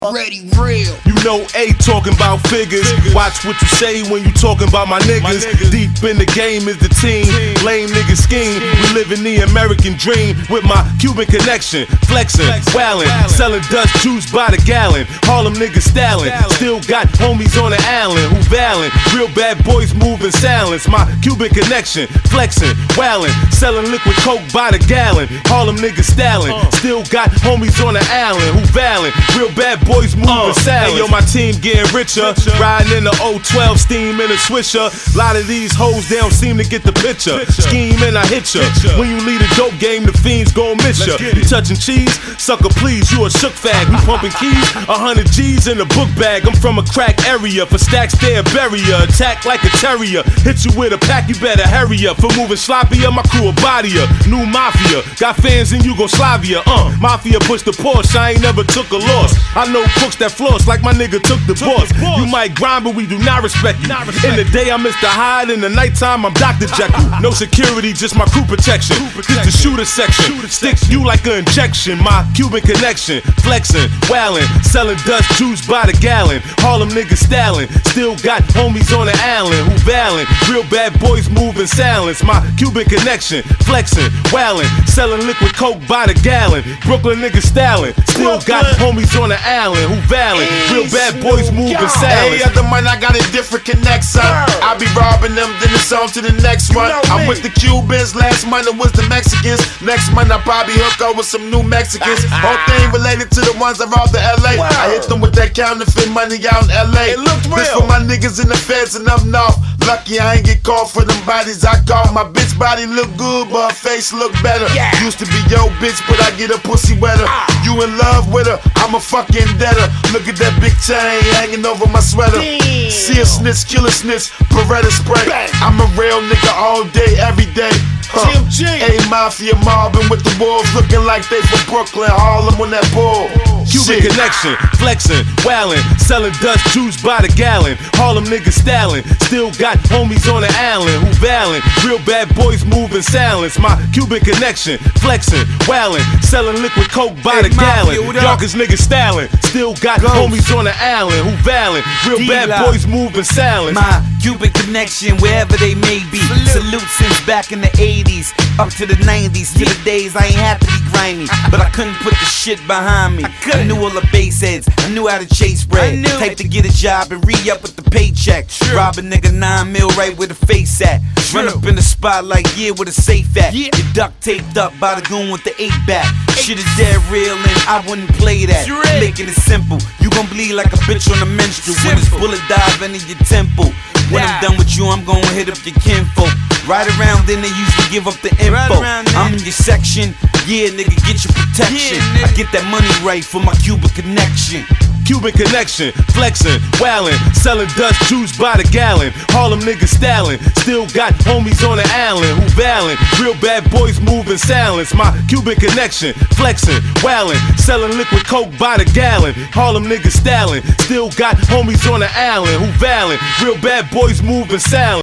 Ready real. You know A talking about figures. Watch what you say when you talking about my niggas. Deep in the game is the team. Lame niggas scheme. We living the American dream with my Cuban connection. Flexing, wildin', selling Dutch juice by the gallon. Harlem niggas styling. Still got homies on the island who vallin'. Real bad boys moving silence. My Cuban connection. Flexing, wildin', selling liquid coke by the gallon. Harlem niggas styling. Still got homies on the island who vallin'. Real bad boys moving silence. Hey yo, my team getting richer. Riding in the 012 steam in a Swisher. Lot of these hoes, they don't seem to get the picture. Scheme and I hit ya. When you lead a dope game, the fiends gon' miss ya. You touching cheese? Sucker please, you a shook fag. We pumping keys, 100 G's in a book bag. I'm from a crack area. For stacks there, bury ya. Attack like a terrier. Hit you with a pack, you better hurry up. For moving sloppier, my crew a body ya. New mafia, got fans in Yugoslavia. Mafia push the Porsche, I ain't never took a loss. I know crooks that floss like my nigga took the boss. You might grind, but we do not respect you. In the day, I'm Mr. Hyde. In the nighttime, I'm Dr. Jekyll. No security, just my crew protection. Just the shooter section. Sticks you like an injection. My Cuban connection. Flexing, wildin', selling Dutch juice by the gallon. Harlem niggas styling. Still got homies on the island who vallin'. Real bad boys moving silence. My Cuban connection. Flexing, wildin', selling liquid coke by the gallon. Brooklyn niggas styling. Still got homies on the island who vallin'. Real bad boys moving silence. Hey, other man, I got a different connection. I be robbing them, then it's on to the next one. I'm with the Cubans, last month it was the Mexicans. Next month I probably hook up with some new Mexicans. Whole thing related to the ones I robbed in LA. I hit them with that counterfeit money out in LA. This for my niggas in the feds and up north. Lucky I ain't get caught for them bodies I caught. My bitch body look good, but her face look better. Used to be yo bitch, but I get her pussy wetter. You in love with her, I'm a fucking debtor. Look at that big chain hanging over my sweater. See a snitch, kill a snitch, Beretta spray. I'm a real nigga all day, every day. A Mafia mobbing with the wolves, looking like they from Brooklyn, Harlem on that bull. Cuban connection, flexing, wildin', selling Dutch juice by the gallon. Harlem niggas styling, still got homies on the island who vallin'. Real bad boys moving silence. My Cuban connection, flexing, wildin', selling liquid coke by the gallon. Yonkers niggas styling, still got homies on the island who vallin'. Real bad boys moving silence. My Cuban connection, wherever they may be. Salute since back in the 80s, up to the 90s, to the days I ain't had to be grimy, but I couldn't put the shit behind me. I knew all the bass heads, I knew how to chase bread. Type to get a job and re-up with the paycheck. Rob a nigga 9 mil right where the face at. Run up in the spot like where the safe at. You duct taped up by the goon with the 8-back. Shit is dead real and I wouldn't play that. Making it simple, you gon' bleed like a bitch on a menstrual. When this bullet dive into your temple. When I'm done with you, I'm gon' hit up your kinfolk. Right around then they usually give up the info. I'm in your section, nigga, get your protection. I get that money right for my Cuban connection. Cuban connection, flexing, wildin', selling Dutch juice by the gallon. Harlem niggas styling, still got homies on the island who vallin'. Real bad boys moving silence. My Cuban connection, flexing, wildin', selling liquid coke by the gallon. Harlem niggas styling, still got homies on the island who vallin'. Real bad boys moving silence.